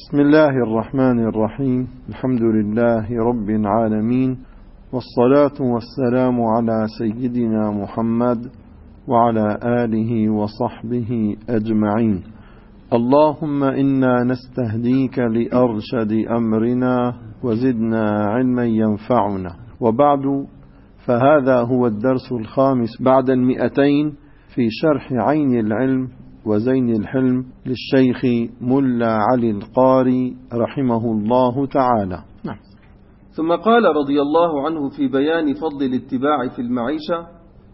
بسم الله الرحمن الرحيم. الحمد لله رب العالمين، والصلاة والسلام على سيدنا محمد وعلى آله وصحبه أجمعين. اللهم إنا نستهديك لأرشد أمرنا وزدنا علما ينفعنا. وبعد، فهذا هو الدرس الخامس بعد 200 في شرح عين العلم وزين الحلم للشيخ ملا علي القاري رحمه الله تعالى. نعم. ثم قال رضي الله عنه في بيان فضل الاتباع في المعيشة: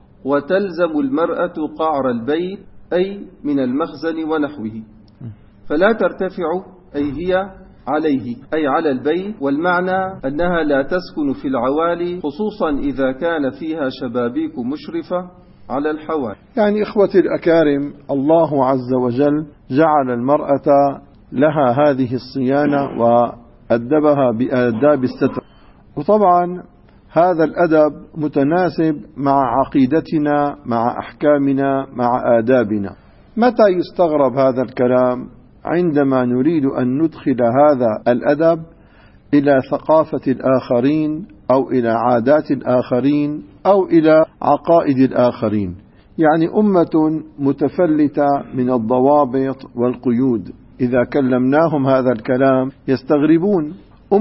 وتلزم المرأة قعر البيت، أي من المخزن ونحوه، فلا ترتفع، أي هي عليه، أي على البيت، والمعنى أنها لا تسكن في العوالي، خصوصا إذا كان فيها شبابيك مشرفة على الحوالي. يعني إخوتي الأكارم، الله عز وجل جعل المرأة لها هذه الصيانة وأدبها بآداب الستر، وطبعا هذا الأدب متناسب مع عقيدتنا، مع أحكامنا، مع آدابنا. متى يستغرب هذا الكلام؟ عندما نريد أن ندخل هذا الأدب إلى ثقافة الآخرين أو إلى عادات الآخرين أو إلى عقائد الآخرين. يعني أمة متفلتة من الضوابط والقيود، إذا كلمناهم هذا الكلام يستغربون.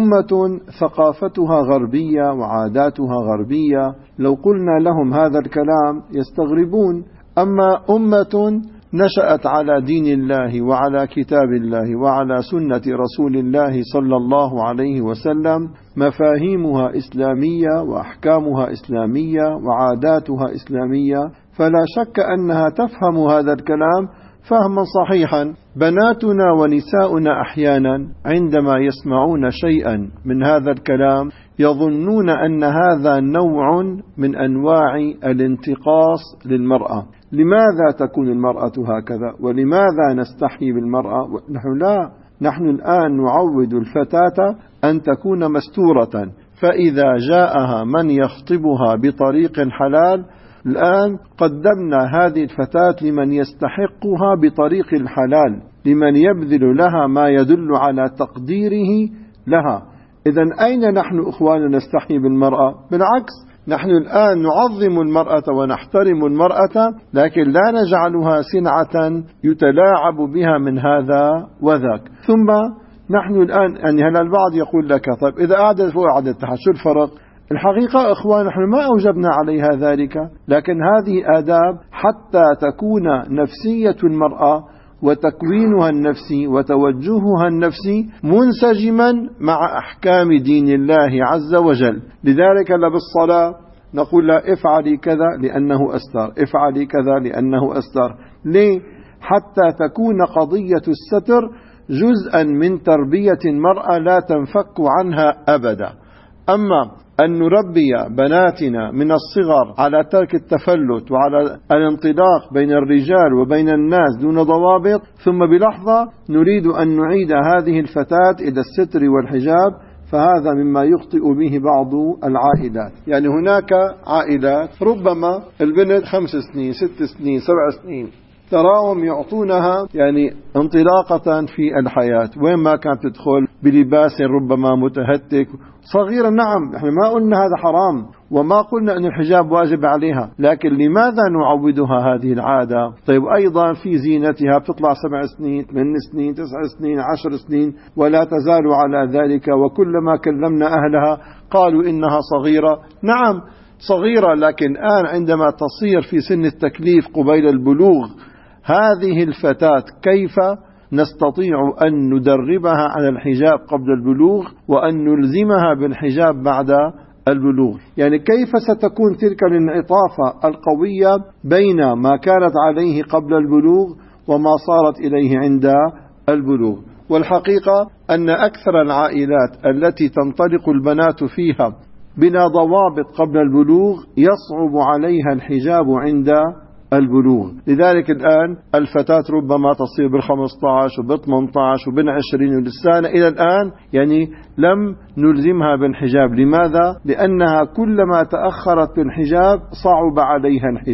أمة ثقافتها غربية وعاداتها غربية، لو قلنا لهم هذا الكلام يستغربون. أما أمة نشأت على دين الله وعلى كتاب الله وعلى سنة رسول الله صلى الله عليه وسلم، مفاهيمها إسلامية وأحكامها إسلامية وعاداتها إسلامية، فلا شك أنها تفهم هذا الكلام فهما صحيحا. بناتنا ونساؤنا أحيانا عندما يسمعون شيئا من هذا الكلام يظنون أن هذا نوع من أنواع الانتقاص للمرأة. لماذا تكون المرأة هكذا؟ ولماذا نستحي بالمرأة؟ نحن لا، نحن الآن نعود الفتاة أن تكون مستورة، فإذا جاءها من يخطبها بطريق حلال، الآن قدمنا هذه الفتاة لمن يستحقها بطريق الحلال، لمن يبذل لها ما يدل على تقديره لها. إذن أين نحن إخواننا نستحي بالمرأة؟ بالعكس، نحن الآن نعظم المرأة ونحترم المرأة، لكن لا نجعلها سلعة يتلاعب بها من هذا وذاك. ثم نحن الآن، يعني هل البعض يقول لك طيب إذا قعدت فوق قعدت تحت شو الفرق؟ الحقيقة إخوان، نحن ما أوجبنا عليها ذلك، لكن هذه آداب حتى تكون نفسية المرأة وتكوينها النفسي وتوجهها النفسي منسجما مع أحكام دين الله عز وجل. لذلك بالصلاة نقول لا افعلي كذا لأنه أستر، افعلي كذا لأنه أستر. ليه؟ حتى تكون قضية الستر جزءا من تربية المرأة لا تنفك عنها أبدا. أما أن نربي بناتنا من الصغر على ترك التفلت وعلى الانطلاق بين الرجال وبين الناس دون ضوابط، ثم بلحظة نريد أن نعيد هذه الفتاة إلى الستر والحجاب، فهذا مما يخطئ به بعض العائلات. يعني هناك عائلات ربما البنت 5 سنين 6 سنين 7 سنين تراهم يعطونها يعني انطلاقة في الحياة، وين ما كانت تدخل بلباس ربما متهتك صغيرة. نعم، نحن ما قلنا هذا حرام وما قلنا أن الحجاب واجب عليها، لكن لماذا نعودها هذه العادة؟ طيب أيضا في زينتها بتطلع 7 سنين 8 سنين 9 سنين 10 سنين ولا تزال على ذلك، وكلما كلمنا أهلها قالوا إنها صغيرة. نعم صغيرة، لكن الآن عندما تصير في سن التكليف قبيل البلوغ، هذه الفتاة كيف نستطيع أن ندربها على الحجاب قبل البلوغ وأن نلزمها بالحجاب بعد البلوغ؟ يعني كيف ستكون تلك الانعطافة القوية بين ما كانت عليه قبل البلوغ وما صارت إليه عند البلوغ؟ والحقيقة أن أكثر العائلات التي تنطلق البنات فيها بلا ضوابط قبل البلوغ يصعب عليها الحجاب عند البلوغ. لذلك الآن الفتاة ربما تصير بال15 وب18 وبال20 ولسانة إلى الآن يعني لم نلزمها بالحجاب. لماذا؟ لأنها كلما تأخرت بالحجاب صعب عليها الحجاب.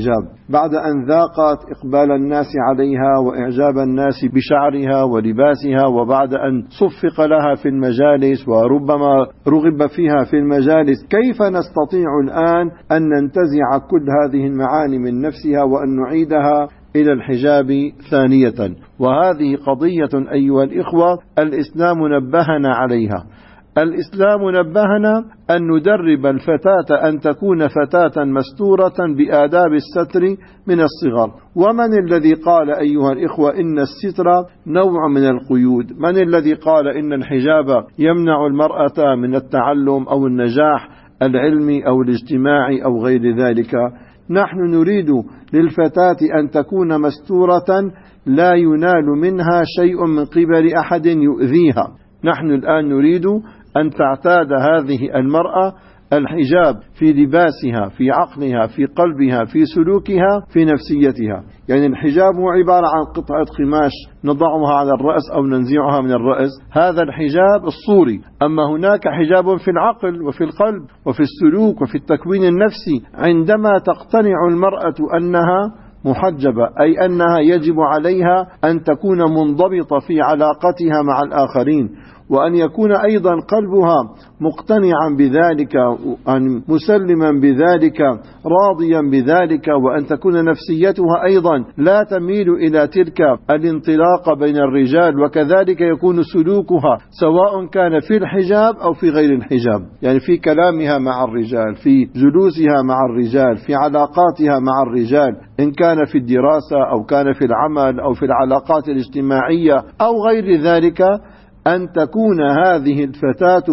بعد أن ذاقت إقبال الناس عليها وإعجاب الناس بشعرها ولباسها، وبعد أن صفق لها في المجالس وربما رغب فيها في المجالس، كيف نستطيع الآن أن ننتزع كل هذه المعاني من نفسها وأن نعيدها إلى الحجاب ثانية؟ وهذه قضية أيها الإخوة الإسلام نبهنا عليها. الإسلام نبهنا أن ندرب الفتاة أن تكون فتاة مستورة بآداب الستر من الصغر. ومن الذي قال أيها الإخوة إن الستر نوع من القيود؟ من الذي قال إن الحجاب يمنع المرأة من التعلم أو النجاح العلمي أو الاجتماعي أو غير ذلك؟ نحن نريد للفتاة أن تكون مستورة لا ينال منها شيء من قبل أحد يؤذيها. نحن الآن نريد أن تعتاد هذه المرأة الحجاب في لباسها، في عقلها، في قلبها، في سلوكها، في نفسيتها. يعني الحجاب هو عبارة عن قطعة قماش نضعها على الرأس أو ننزعها من الرأس، هذا الحجاب الصوري. أما هناك حجاب في العقل وفي القلب وفي السلوك وفي التكوين النفسي. عندما تقتنع المرأة أنها محجبة، أي أنها يجب عليها أن تكون منضبطة في علاقتها مع الآخرين، وأن يكون أيضا قلبها مقتنعا بذلك، مسلما بذلك، راضيا بذلك، وأن تكون نفسيتها أيضا لا تميل إلى تلك الانطلاق بين الرجال، وكذلك يكون سلوكها سواء كان في الحجاب أو في غير الحجاب، يعني في كلامها مع الرجال، في جلوسها مع الرجال، في علاقاتها مع الرجال، إن كان في الدراسة أو كان في العمل أو في العلاقات الاجتماعية أو غير ذلك، أن تكون هذه الفتاة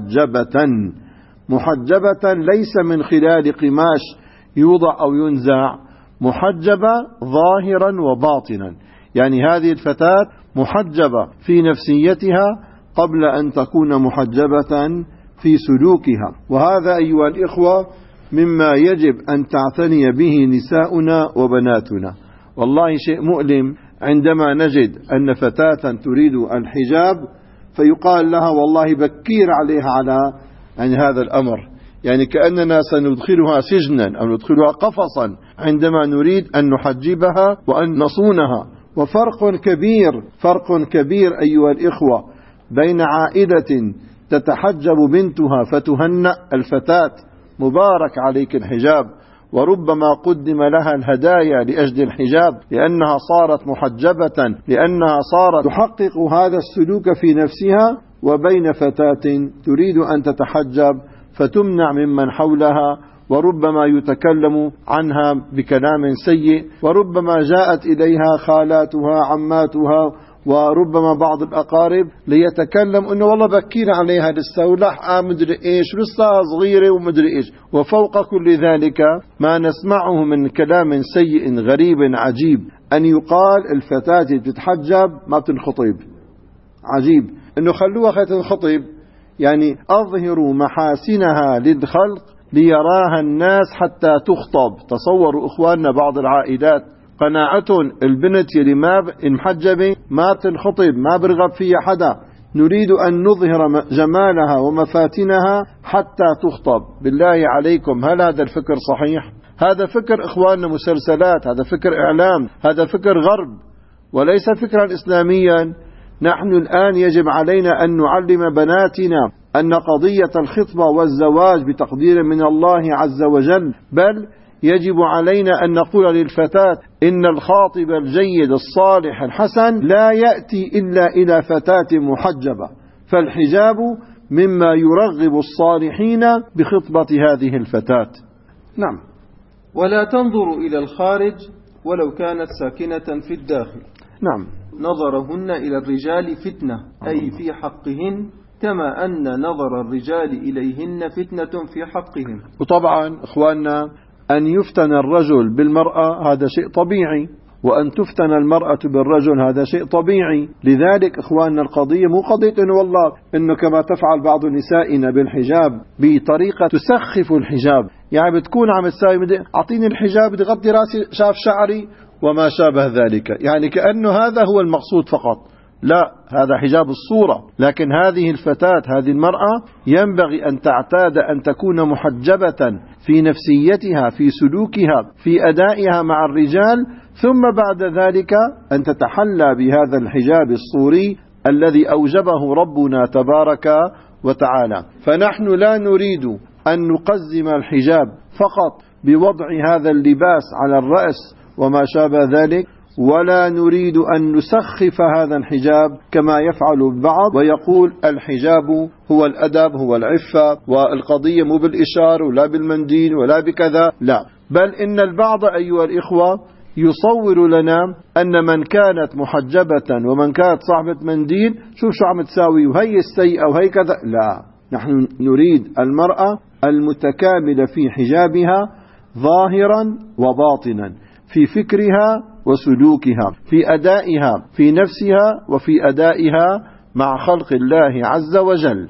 محجبة ليس من خلال قماش يوضع أو ينزع، محجبة ظاهرا وباطنا. يعني هذه الفتاة محجبة في نفسيتها قبل أن تكون محجبة في سلوكها. وهذا أيها الإخوة مما يجب أن تعتني به نساؤنا وبناتنا. والله شيء مؤلم عندما نجد أن فتاة تريد الحجاب فيقال لها والله بكير عليها على هذا الأمر، يعني كأننا سندخلها سجنا أو ندخلها قفصا عندما نريد أن نحجبها وأن نصونها. فرق كبير أيها الإخوة بين عائلة تتحجب بنتها فتهنأ الفتاة مبارك عليك الحجاب، وربما قدم لها الهدايا لأجل الحجاب لأنها صارت محجبة، لأنها صارت تحقق هذا السلوك في نفسها، وبين فتاة تريد أن تتحجب فتمنع ممن حولها، وربما يتكلم عنها بكلام سيء، وربما جاءت إليها خالاتها عماتها وربما بعض الأقارب ليتكلم أنه والله بكير عليها لسه ولحقة مدري إيش لسه صغيرة ومدري إيش. وفوق كل ذلك ما نسمعه من كلام سيء غريب عجيب أن يقال الفتاة تتحجب ما تنخطب. عجيب أنه خلوها خيط تنخطب، يعني أظهروا محاسنها للخلق ليراها الناس حتى تخطب. تصوروا إخواننا بعض العائلات قناعتهم البنت يلي ما محجبة ما تنخطب، ما برغب فيها حدا، نريد أن نظهر جمالها ومفاتنها حتى تخطب. بالله عليكم هل هذا الفكر صحيح؟ هذا فكر إخواننا مسلسلات، هذا فكر إعلام، هذا فكر غرب وليس فكرا إسلاميا. نحن الآن يجب علينا أن نعلم بناتنا أن قضية الخطبة والزواج بتقدير من الله عز وجل، بل يجب علينا أن نقول للفتاة إن الخاطب الجيد الصالح الحسن لا يأتي إلا إلى فتاة محجبة، فالحجاب مما يرغب الصالحين بخطبة هذه الفتاة. نعم. ولا تنظر إلى الخارج ولو كانت ساكنة في الداخل. نعم. نظرهن إلى الرجال فتنة أي في حقهن، كما أن نظر الرجال إليهن فتنة في حقهم. وطبعا إخواننا أن يفتن الرجل بالمرأة هذا شيء طبيعي، وأن تفتن المرأة بالرجل هذا شيء طبيعي. لذلك إخواننا القضية مو قضية إنه والله إنه كما تفعل بعض نسائنا بالحجاب بطريقة تسخف الحجاب، يعني بتكون عم تساوي أعطيني الحجاب بدي غطي راسي شاف شعري وما شابه ذلك، يعني كأنه هذا هو المقصود فقط. لا، هذا حجاب الصورة. لكن هذه الفتاة، هذه المرأة ينبغي أن تعتاد أن تكون محجبة في نفسيتها، في سلوكها، في أدائها مع الرجال، ثم بعد ذلك أن تتحلى بهذا الحجاب الصوري الذي أوجبه ربنا تبارك وتعالى. فنحن لا نريد أن نقزم الحجاب فقط بوضع هذا اللباس على الرأس وما شابه ذلك، ولا نريد أن نسخف هذا الحجاب كما يفعل البعض ويقول الحجاب هو الأدب، هو العفة، والقضية مو بالإشارة ولا بالمنديل ولا بكذا، لا، بل إن البعض أيها الإخوة يصور لنا أن من كانت محجبة ومن كانت صاحبة منديل شوف شو عم تساوي وهي السيئة وهي كذا. لا، نحن نريد المرأة المتكاملة في حجابها ظاهرا وباطنا، في فكرها وسلوكها، في أدائها في نفسها وفي أدائها مع خلق الله عز وجل.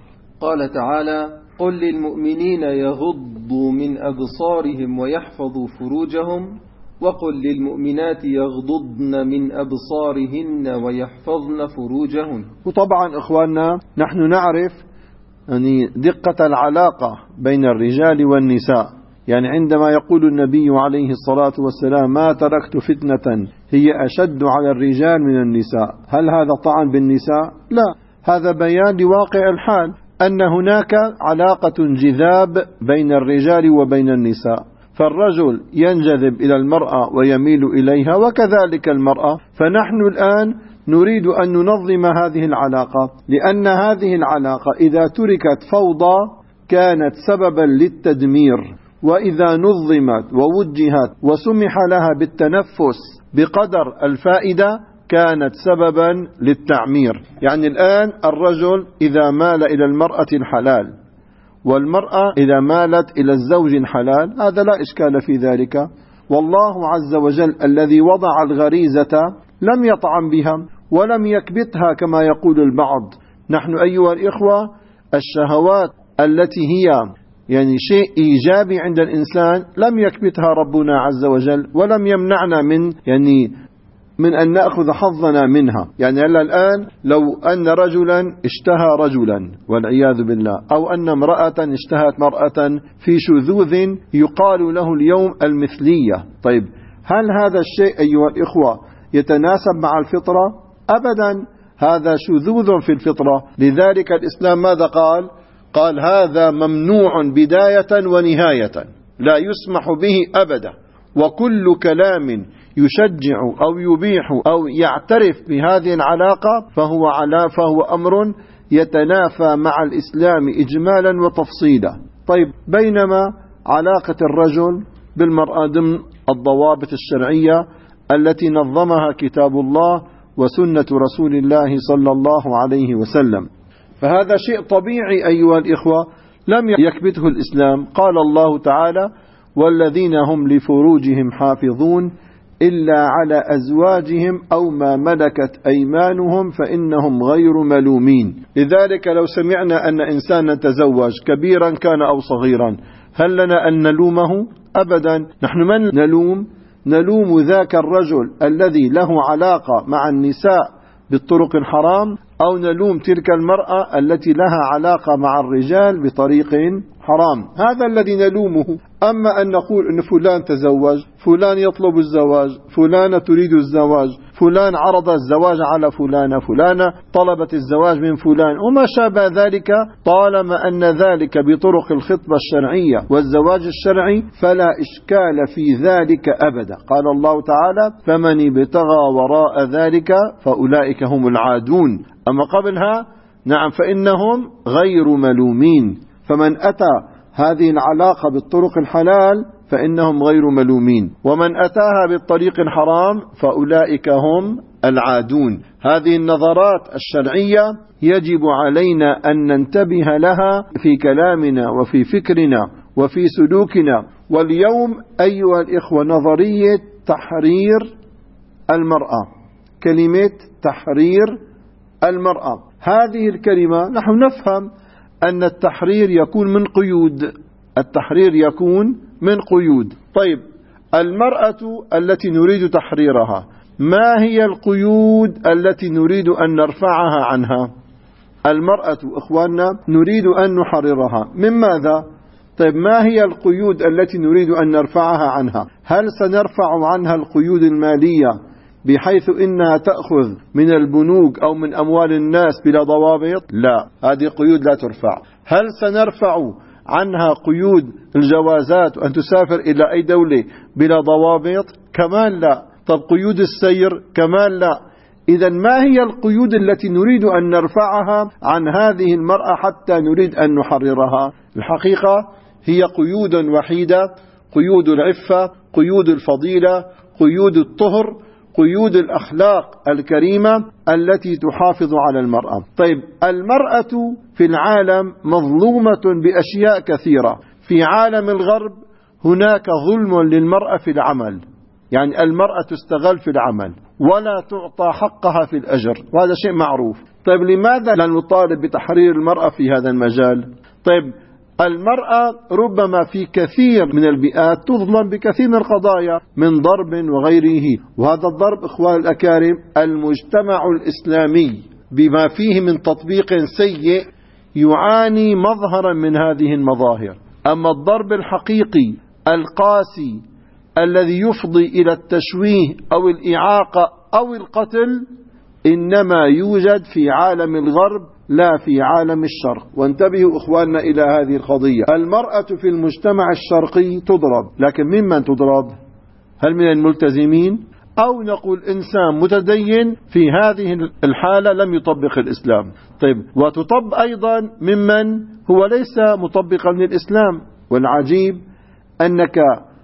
قال تعالى: قل للمؤمنين يغضوا من أبصارهم ويحفظوا فروجهم وقل للمؤمنات يغضضن من أبصارهن ويحفظن فروجهن. وطبعا إخواننا نحن نعرف يعني دقة العلاقة بين الرجال والنساء. يعني عندما يقول النبي عليه الصلاة والسلام: ما تركت فتنة هي أشد على الرجال من النساء، هل هذا طعن بالنساء؟ لا، هذا بيان لواقع الحال، أن هناك علاقة جذاب بين الرجال وبين النساء، فالرجل ينجذب إلى المرأة ويميل إليها وكذلك المرأة. فنحن الآن نريد أن ننظم هذه العلاقة، لأن هذه العلاقة إذا تركت فوضى كانت سببا للتدمير، وإذا نظمت ووجهت وسمح لها بالتنفس بقدر الفائدة كانت سببا للتعمير. يعني الآن الرجل إذا مال إلى المرأة الحلال والمرأة إذا مالت إلى الزوج الحلال هذا لا إشكال في ذلك، والله عز وجل الذي وضع الغريزة لم يطعن بها ولم يكبتها كما يقول البعض. نحن أيها الإخوة الشهوات التي هي يعني شيء إيجابي عند الإنسان لم يكبتها ربنا عز وجل ولم يمنعنا من أن نأخذ حظنا منها. يعني الآن لو أن رجلا اشتهى رجلا والعياذ بالله، أو أن امرأة اشتهت مرأة في شذوذ يقال له اليوم المثلية، طيب هل هذا الشيء أيها الإخوة يتناسب مع الفطرة؟ أبدا، هذا شذوذ في الفطرة. لذلك الإسلام ماذا قال؟ قال هذا ممنوع بداية ونهاية، لا يسمح به أبدا، وكل كلام يشجع أو يبيح أو يعترف بهذه العلاقة فهو أمر يتنافى مع الإسلام إجمالا وتفصيلا. طيب بينما علاقة الرجل بالمرأة ضمن الضوابط الشرعية التي نظمها كتاب الله وسنة رسول الله صلى الله عليه وسلم، فهذا شيء طبيعي أيها الإخوة لم يكبته الإسلام. قال الله تعالى: والذين هم لفروجهم حافظون إلا على أزواجهم أو ما ملكت أيمانهم فإنهم غير ملومين. لذلك لو سمعنا أن إنسانا تزوج كبيرا كان أو صغيرا هل لنا أن نلومه؟ أبدا. نحن من نلوم ذاك الرجل الذي له علاقة مع النساء بالطرق الحرام، أو نلوم تلك المرأة التي لها علاقة مع الرجال بطريق حرام، هذا الذي نلومه. أما أن نقول أن فلان تزوج، فلان يطلب الزواج، فلانة تريد الزواج، فلان عرض الزواج على فلانة، فلانة طلبت الزواج من فلان وما شابه ذلك، طالما أن ذلك بطرق الخطبة الشرعية والزواج الشرعي فلا إشكال في ذلك أبدا. قال الله تعالى: فمن ابتغى وراء ذلك فأولئك هم العادون. أما قبلها نعم فإنهم غير ملومين. فمن أتى هذه العلاقة بالطرق الحلال فإنهم غير ملومين، ومن أتاها بالطريق الحرام فأولئك هم العادون. هذه النظرات الشرعية يجب علينا أن ننتبه لها في كلامنا وفي فكرنا وفي سلوكنا. واليوم أيها الإخوة نظرية تحرير المرأة، كلمة تحرير المرأة، هذه الكلمة نحن نفهم أن التحرير يكون من قيود، التحرير يكون من قيود. طيب المرأة التي نريد تحريرها ما هي القيود التي نريد أن نرفعها عنها؟ المرأة إخواننا نريد أن نحررها من ماذا؟ طيب ما هي القيود التي نريد أن نرفعها عنها؟ هل سنرفع عنها القيود المالية بحيث إنها تأخذ من البنوك أو من أموال الناس بلا ضوابط؟ لا، هذه قيود لا ترفع. هل سنرفع عنها قيود الجوازات وأن تسافر إلى أي دولة بلا ضوابط؟ كمان لا. طب قيود السير؟ كمان لا. إذا ما هي القيود التي نريد أن نرفعها عن هذه المرأة حتى نريد أن نحررها؟ الحقيقة هي قيود وحيدة: قيود العفة، قيود الفضيلة، قيود الطهر، قيود الأخلاق الكريمة التي تحافظ على المرأة. طيب المرأة في العالم مظلومة بأشياء كثيرة. في عالم الغرب هناك ظلم للمرأة في العمل، يعني المرأة تستغل في العمل ولا تعطى حقها في الأجر، وهذا شيء معروف. طيب لماذا لا نطالب بتحرير المرأة في هذا المجال؟ طيب المرأة ربما في كثير من البيئات تظلم بكثير من القضايا من ضرب وغيره، وهذا الضرب إخوان الأكارم المجتمع الإسلامي بما فيه من تطبيق سيء يعاني مظهرا من هذه المظاهر. أما الضرب الحقيقي القاسي الذي يفضي إلى التشويه أو الإعاقة أو القتل إنما يوجد في عالم الغرب لا في عالم الشرق. وانتبهوا إخواننا إلى هذه القضية. المرأة في المجتمع الشرقي تضرب، لكن ممن تضرب؟ هل من الملتزمين؟ أو نقول إنسان متدين في هذه الحالة لم يطبق الإسلام. طيب وتطبق أيضا ممن هو ليس مطبقا للإسلام. والعجيب أنك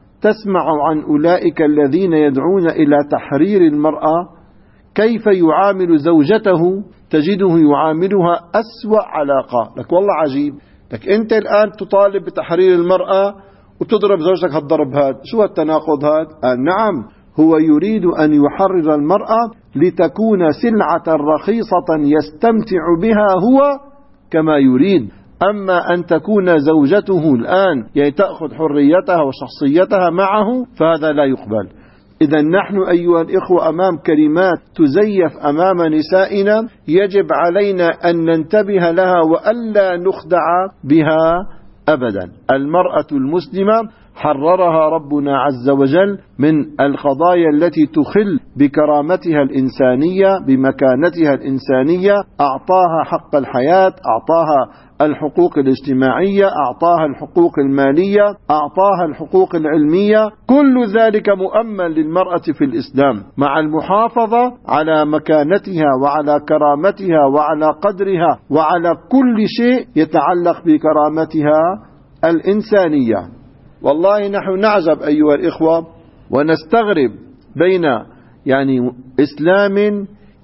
تسمع عن أولئك الذين يدعون إلى تحرير المرأة كيف يعامل زوجته، تجده يعاملها أسوأ علاقة. لك والله عجيب، لك أنت الآن تطالب بتحرير المرأة وتضرب زوجتك هالضرب هذا، شو التناقض هذا؟ نعم، هو يريد أن يحرر المرأة لتكون سلعة رخيصة يستمتع بها هو كما يريد. أما أن تكون زوجته الآن يعني تأخذ حريتها وشخصيتها معه فهذا لا يقبل. إذا نحن أيها الإخوة أمام كلمات تزيف أمام نسائنا يجب علينا أن ننتبه لها وألا نخدع بها أبدا. المرأة المسلمة حررها ربنا عز وجل من القضايا التي تخل بكرامتها الإنسانية بمكانتها الإنسانية. أعطاها حق الحياة، أعطاها الحقوق الاجتماعية، أعطاها الحقوق المالية، أعطاها الحقوق العلمية. كل ذلك مؤمن للمرأة في الإسلام مع المحافظة على مكانتها وعلى كرامتها وعلى قدرها وعلى كل شيء يتعلق بكرامتها الإنسانية. والله نحن نعجب أيها الإخوة ونستغرب بين يعني إسلام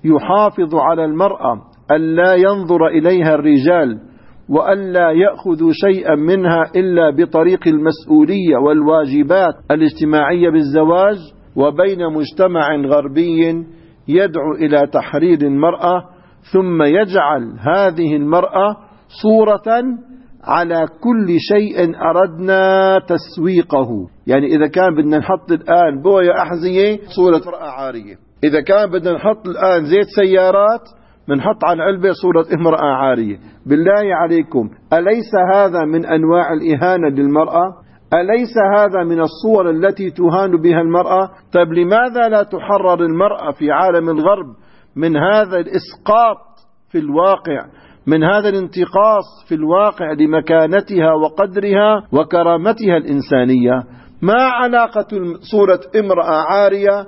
يحافظ على المرأة ألا ينظر إليها الرجال وألا يأخذوا شيئا منها إلا بطريق المسؤولية والواجبات الاجتماعية بالزواج، وبين مجتمع غربي يدعو إلى تحرير المرأة ثم يجعل هذه المرأة صورة على كل شيء أردنا تسويقه. يعني إذا كان بدنا نحط الآن بوية أحذية صورة امرأة عارية، إذا كان بدنا نحط الآن زيت سيارات بنحط على العلبة صورة امرأة عارية. بالله عليكم أليس هذا من أنواع الإهانة للمرأة؟ أليس هذا من الصور التي تهان بها المرأة؟ طيب لماذا لا تحرر المرأة في عالم الغرب من هذا الإسقاط في الواقع، من هذا الانتقاص في الواقع لمكانتها وقدرها وكرامتها الإنسانية؟ ما علاقة صورة امرأة عارية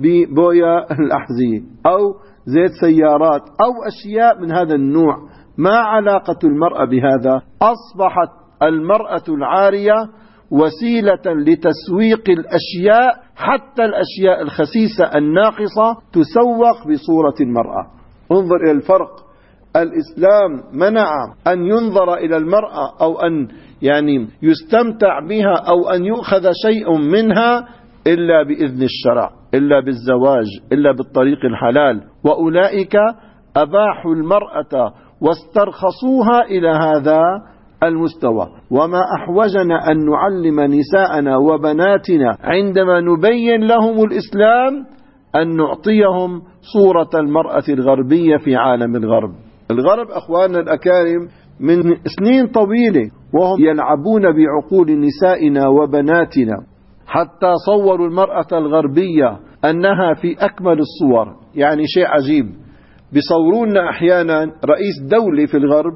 ببويا الأحذية أو زيت سيارات أو أشياء من هذا النوع؟ ما علاقة المرأة بهذا؟ أصبحت المرأة العارية وسيلة لتسويق الأشياء، حتى الأشياء الخسيسة الناقصة تسوق بصورة المرأة. انظر إلى الفرق. الإسلام منع أن ينظر إلى المرأة أو أن يعني يستمتع بها أو أن يؤخذ شيء منها إلا بإذن الشرع، إلا بالزواج، إلا بالطريق الحلال. وأولئك أباحوا المرأة واسترخصوها إلى هذا المستوى. وما أحوجنا أن نعلم نساءنا وبناتنا عندما نبين لهم الإسلام أن نعطيهم صورة المرأة الغربية في عالم الغرب. الغرب أخواننا الأكارم من سنين طويلة وهم يلعبون بعقول نسائنا وبناتنا، حتى صوروا المرأة الغربية أنها في أكمل الصور. يعني شيء عجيب، بيصورون أحيانا رئيس دولة في الغرب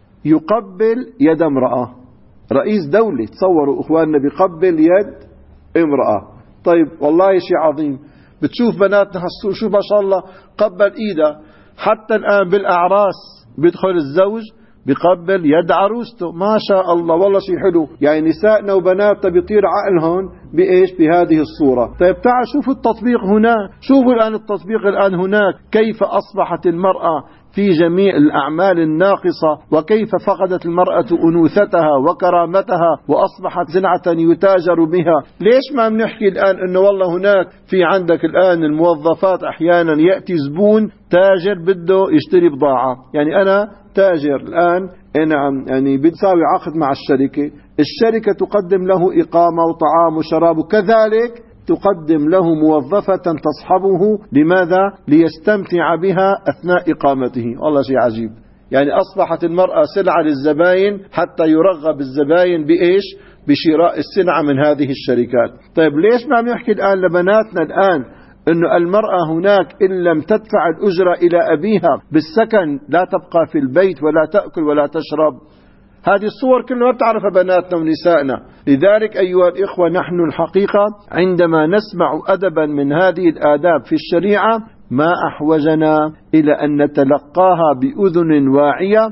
يقبل يد امرأة، رئيس دولة تصوروا أخواننا بيقبل يد امرأة. طيب والله شيء عظيم. بتشوف بناتنا شوف ما شاء الله قبل إيدها. حتى الآن بالأعراس بيدخل الزوج بقبل يد عروسته، ما شاء الله والله شيء حلو. يعني نسائنا وبناتنا بيطير عقلهم بإيش؟ بهذه الصورة. طيب تعال شوفوا التطبيق هناك، شوفوا الآن التطبيق الآن هناك، كيف أصبحت المرأة في جميع الأعمال الناقصة، وكيف فقدت المرأة أنوثتها وكرامتها وأصبحت زنعة يتاجر بها. ليش ما بنحكي الآن أنه والله هناك في عندك الآن الموظفات أحيانا يأتي زبون تاجر بده يشتري بضاعة، يعني أنا تاجر الآن نعم يعني بتساوي عقد مع الشركة تقدم له إقامة وطعام وشراب، وكذلك تقدم له موظفة تصحبه. لماذا؟ ليستمتع بها أثناء إقامته. والله شيء عجيب. يعني أصبحت المرأة سلعة للزباين حتى يرغب الزباين بإيش؟ بشراء السلعة من هذه الشركات. طيب ليش ما بنحكي الآن لبناتنا الآن أنه المرأة هناك إن لم تدفع الأجرة إلى أبيها بالسكن لا تبقى في البيت ولا تأكل ولا تشرب؟ هذه الصور كلها ما بتعرفها بناتنا ونسائنا. لذلك أيها الإخوة نحن الحقيقة عندما نسمع أدبا من هذه الآداب في الشريعة ما أحوجنا إلى أن نتلقاها بأذن واعية،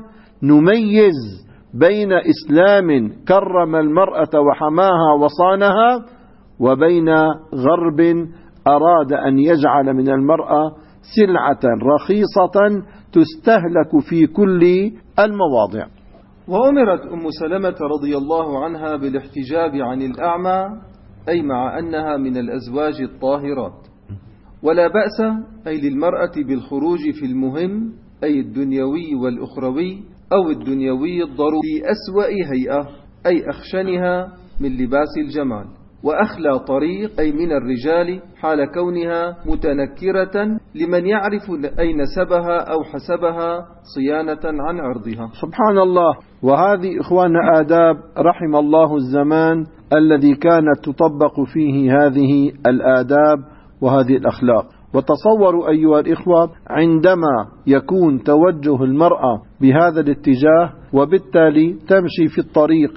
نميز بين إسلام كرم المرأة وحماها وصانها وبين غرب أراد أن يجعل من المرأة سلعة رخيصة تستهلك في كل المواضع. وأمرت أم سلمة رضي الله عنها بالاحتجاب عن الأعمى، أي مع أنها من الأزواج الطاهرات، ولا بأس أي للمرأة بالخروج في المهم أي الدنيوي والأخروي أو الدنيوي الضروري في أسوأ هيئة أي أخشنها من لباس الجمال، وأخلى طريق أي من الرجال حال كونها متنكرة لمن يعرف أي نسبها أو حسبها صيانة عن عرضها. سبحان الله. وهذه إخواننا آداب رحم الله الزمان الذي كانت تطبق فيه هذه الآداب وهذه الأخلاق. وتصوروا أيها الإخوة عندما يكون توجه المرأة بهذا الاتجاه وبالتالي تمشي في الطريق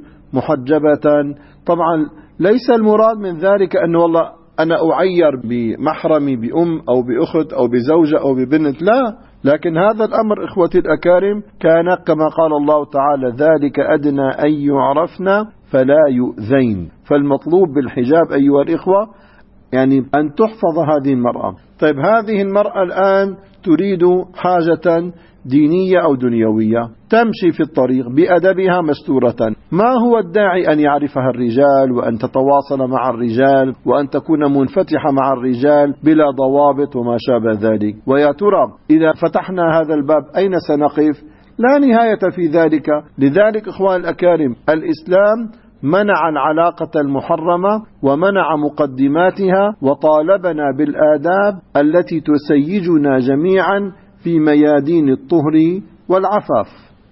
محجبة، طبعا ليس المراد من ذلك أنه والله أنا أعير بمحرمي بأم أو بأخت أو بزوجة أو ببنت، لا، لكن هذا الأمر إخوتي الأكارم كان كما قال الله تعالى ذلك أدنى أن يعرفن فلا يؤذين. فالمطلوب بالحجاب أيها الإخوة يعني أن تحفظ هذه المرأة. طيب هذه المرأة الآن تريد حاجة دينية أو دنيوية، تمشي في الطريق بأدبها مستورة. ما هو الداعي أن يعرفها الرجال وأن تتواصل مع الرجال وأن تكون منفتحة مع الرجال بلا ضوابط وما شابه ذلك؟ ويا ترى إذا فتحنا هذا الباب أين سنقف؟ لا نهاية في ذلك. لذلك إخوان الأكارم الإسلام منع العلاقة المحرمة ومنع مقدماتها، وطالبنا بالآداب التي تسيجنا جميعا في ميادين الطهر والعفاف.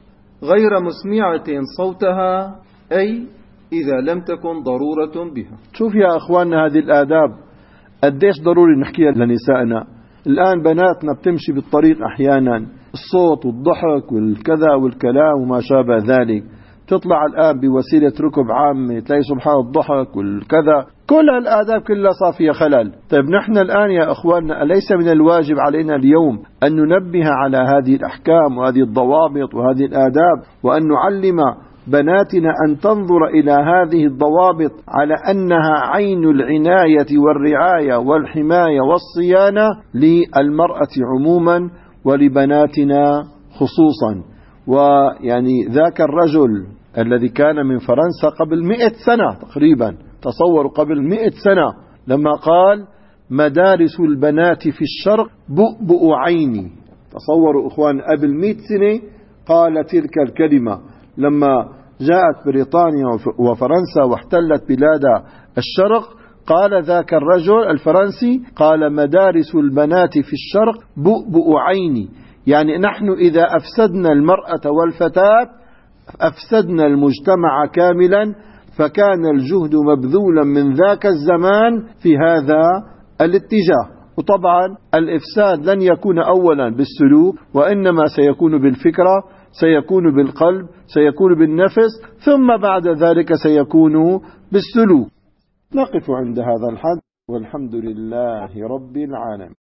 غير مسمعة صوتها أي إذا لم تكن ضرورة بها. شوف يا أخواننا هذه الآداب قديش ضروري نحكيها لنسائنا. الآن بناتنا بتمشي بالطريق أحيانا الصوت والضحك والكذا والكلام وما شابه ذلك، تطلع الآن بوسيلة ركب عامة تلاقي سبحان الضحك والكذا، كل الآداب كلها صار فيها خلل. طيب نحن الآن يا أخواننا أليس من الواجب علينا اليوم أن ننبه على هذه الأحكام وهذه الضوابط وهذه الآداب، وأن نعلم بناتنا أن تنظر إلى هذه الضوابط على أنها عين العناية والرعاية والحماية والصيانة للمرأة عموما ولبناتنا خصوصا. ويعني ذاك الرجل الذي كان من فرنسا قبل 100 سنة تقريبا، تصوروا قبل 100 سنة لما قال مدارس البنات في الشرق بؤبؤ عيني. تصوروا إخوان قبل 100 سنة قال تلك الكلمة لما جاءت بريطانيا وفرنسا واحتلت بلاد الشرق، قال ذاك الرجل الفرنسي قال مدارس البنات في الشرق بؤبؤ عيني، يعني نحن إذا أفسدنا المرأة والفتاة أفسدنا المجتمع كاملا، فكان الجهد مبذولا من ذاك الزمان في هذا الاتجاه. وطبعا الإفساد لن يكون أولا بالسلوك، وإنما سيكون بالفكرة، سيكون بالقلب، سيكون بالنفس، ثم بعد ذلك سيكون بالسلوك. نقف عند هذا الحد، والحمد لله رب العالمين.